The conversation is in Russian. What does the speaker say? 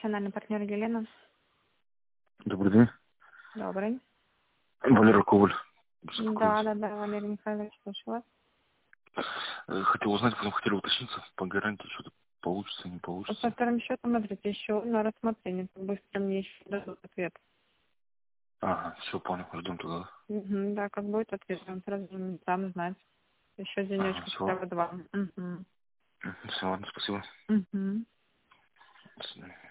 профессиональный партнер Елена. Добрый день. Добрый. Валера Коваль. Да, Валерий Михайлович, слушаю вас. Хотел узнать, потом хотели уточниться по гарантии, что-то получится, не получится. Со вторым счетом, смотрите, еще на рассмотрение. Быстро мне еще дадут ответ. Ага, все, понял, ждем тогда. Угу, да, как будет ответ, он сразу сам знать. Еще денечку Все. хотя бы 2. Угу. Все, ладно, спасибо. Угу. До свидания.